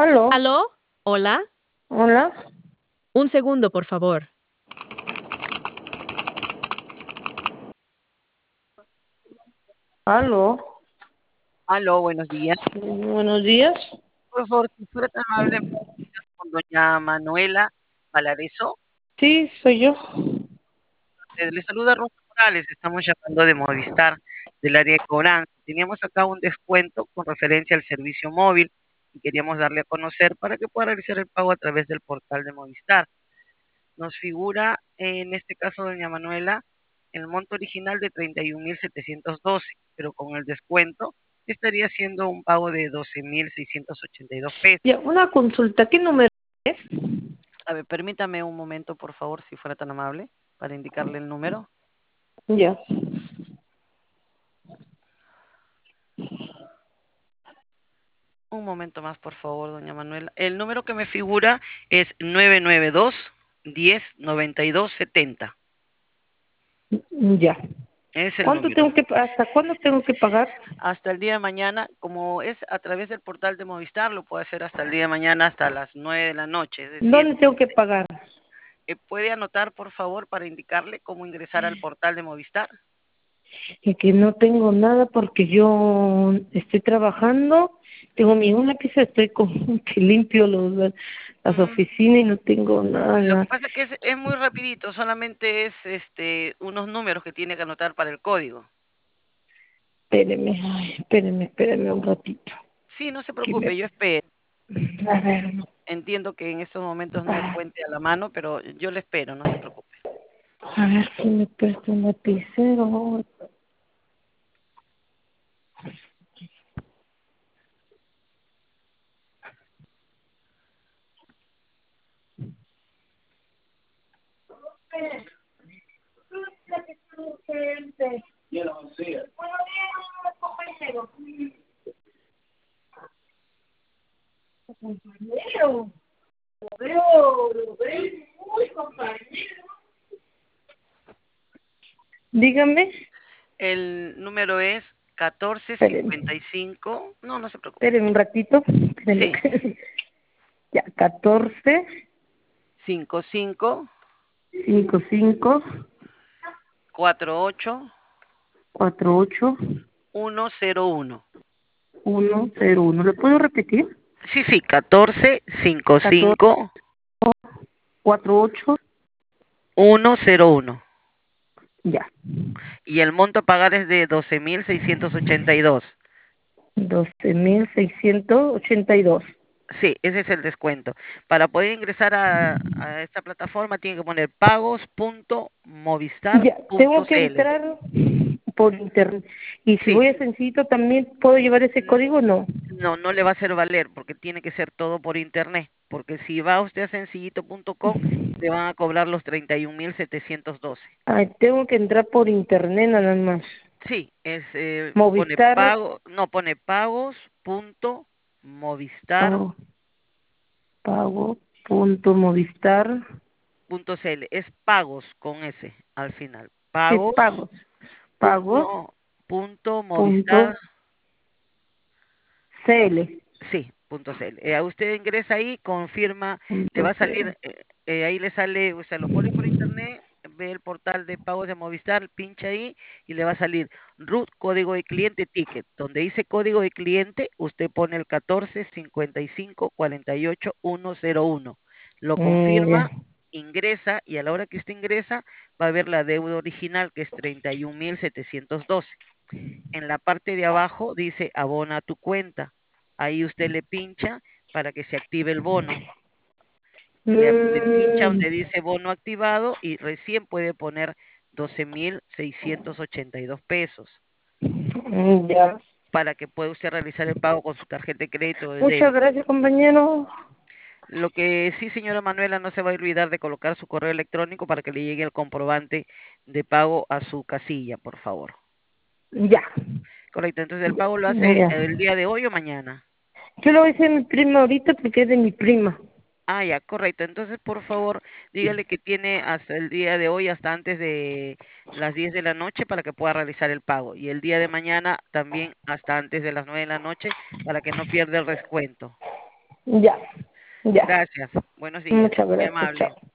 Aló, ¿Aló? ¿Hola? hola, Un segundo, por favor. aló, Aló, buenos días. buenos días. Por favor, si fuera tan amable con doña Manuela Valareso. Sí, soy yo. Le saluda Rosa Morales, estamos llamando de Movistar, del área de cobranza. Teníamos acá un descuento con referencia al servicio móvil y queríamos darle a conocer para que pueda realizar el pago a través del portal de Movistar. Nos figura, en este caso, doña Manuela, el monto original de 31.712, pero con el descuento estaría haciendo un pago de 12.682 pesos. Ya, una consulta, ¿qué número es? A ver, permítame un momento, por favor, si fuera tan amable, para indicarle el número. Ya, Un momento más, por favor, doña Manuela. El número que me figura es 992-10-92-70. ya. Es el número. ¿Hasta cuándo tengo que pagar? Hasta el día de mañana, como es a través del portal de Movistar, lo puede hacer hasta el día de mañana, hasta las 9 de la noche. Es decir, ¿Dónde tengo que pagar? ¿puede anotar, por favor, para indicarle cómo ingresar al portal de Movistar? Es que no tengo nada porque yo estoy trabajando, tengo una pieza, estoy con que limpio las Mm, oficinas y no tengo Lo que nada. pasa es que es muy rapidito, solamente es unos números que tiene que anotar para el código. Espéreme, ay, espéreme un ratito. Sí, no se Que preocupe, yo espero. a ver, no, Entiendo que en estos momentos no ah, cuente a la mano, pero yo le espero, no se preocupe. a ver si me presta un lapicero. Compañero, lo veo muy compañero. Dígame, El número es espéreme, 1455. No, no se preocupe. espéreme un ratito, espéreme. Sí, Ya, 14, 55 55, 48 48, 101. 101. ¿Le puedo repetir? Sí, sí, 14 14, 55 48, 101. ya, Y el monto a pagar es de 12.682. 12.682. Sí, ese es el descuento. Para poder ingresar a esta plataforma tiene que poner pagos.movistar.cl. Ya, tengo que entrar por internet. Y si Sí, voy a Sencillito, ¿también puedo llevar ese n- código o no? no, no le va a hacer valer porque tiene que ser todo por internet. Porque si va usted a sencillito.com, le van a cobrar los 31.712. Ay, tengo que entrar por internet nada más. Sí, pone Movistar, pago, no, pone pagos.movistar.cl. pago, pago.movistar, Es pagos con S al final. sí, Pagos. pagos, Punto punto, Movistar. CL, Sí, punto CL. Usted ingresa ahí, confirma, le punto va a CL. salir, ahí le sale, usted lo pone por internet, ve el portal de pagos de Movistar, pincha ahí y le va a salir RUT, código de cliente, ticket. Donde dice código de cliente, usted pone el 14 55 48 101. Lo Ya. confirma, ingresa y a la hora que usted ingresa va a ver la deuda original que es 31.712. En la parte de abajo dice abona tu cuenta. Ahí usted le pincha para que se active el bono. Le pincha Mm, donde dice bono activado y recién puede poner 12.682 pesos ya. para que pueda usted realizar el pago con su tarjeta de crédito o de Muchas débito. gracias, compañero. Lo que sí, señora Manuela, no se va a olvidar de colocar su correo electrónico para que le llegue el comprobante de pago a su casilla, por favor. Ya, Correcto, entonces el pago lo hace ya. el día de hoy o mañana. Yo lo voy a decir a mi prima ahorita porque es de mi prima. Ah, ya, correcto. Entonces, por favor, dígale que tiene hasta el día de hoy, hasta antes de las 10 de la noche para que pueda realizar el pago. Y el día de mañana también hasta antes de las 9 de la noche para que no pierda el descuento. Ya, ya. Gracias. Buenos días. Muchas Muy gracias, amable. chao.